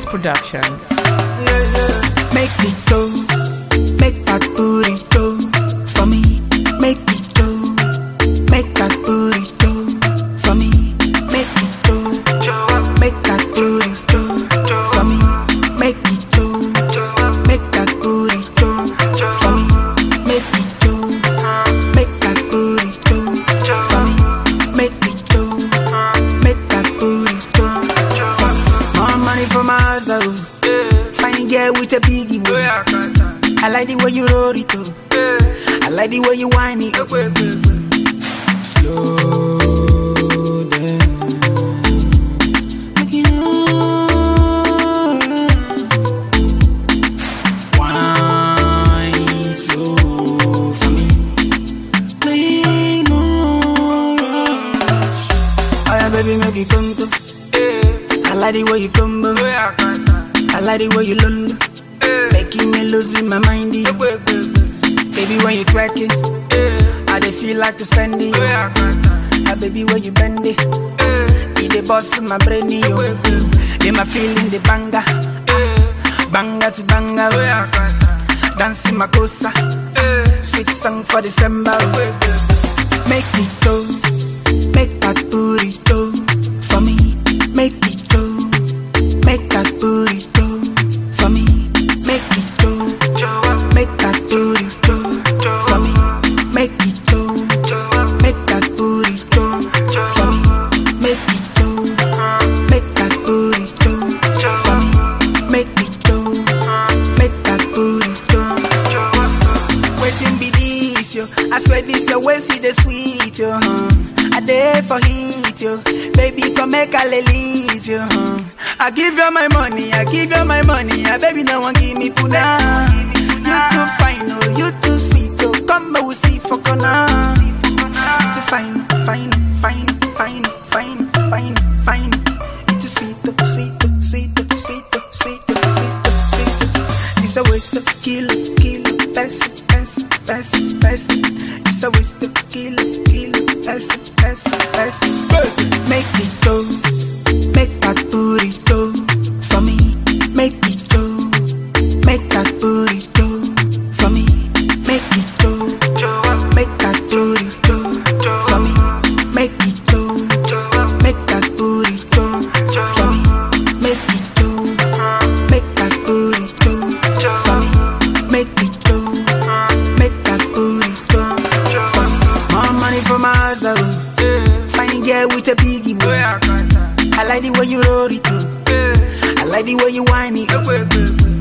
Productions. Make it go, make that booty go for me. Make it go, make that booty go for me. Make it go, make that booty go for me. Make it go, make that booty go for me. Make it go, make that booty go for me. Make it go, make that booty go for me. More money for my house, fine girl with a biggie way. I like the way you roll it too. I like the way you whine it. Slow down. Make it wine slow for me. Play no rush. Oh yeah, baby, make it come to. I like the way you come back. I like the way you lulu, making me losing my mind. Baby, when you crack it, I dey feel like to spend it. Baby, when you bend it, the boss in my brain. They my feeling the banga, banga to banga. Dancing my cosa, sweet song for December. Make it go, make that booty go for me. Make it go, make that booty go for me. Make it go, make that booty go for me. Make it go, make that booty go for me. Make it go, make that booty go for me. Make it go, make that booty go. Waiting be this yo, I swear this your way see the sweet yo. I there for heat yo, baby come make a release yo. I give you my money, I give you my money. Baby, no one give me puna. You too fine, oh, you too sweet, oh. Come we see for corner. It's fine, fine, fine, fine, fine, fine, fine. It's sweet, oh, sweet, oh, sweet, oh, sweet, oh, sweet, oh, sweet, oh, sweet, oh. It's a waste of kill, pass, pass, pass, pass. It's a waste of kill, pass, pass, pass. Make it go. Make that booty go for me. Make it go. Make that booty go for me. Make it go. Make that booty go for me. Make it go. Make that booty go for me. Make it go. Make that booty go for me. Make it go. Make that booty go for me. More money for my house, fine girl with a biggie way. I like the way you roll it too. I like the way you whine it.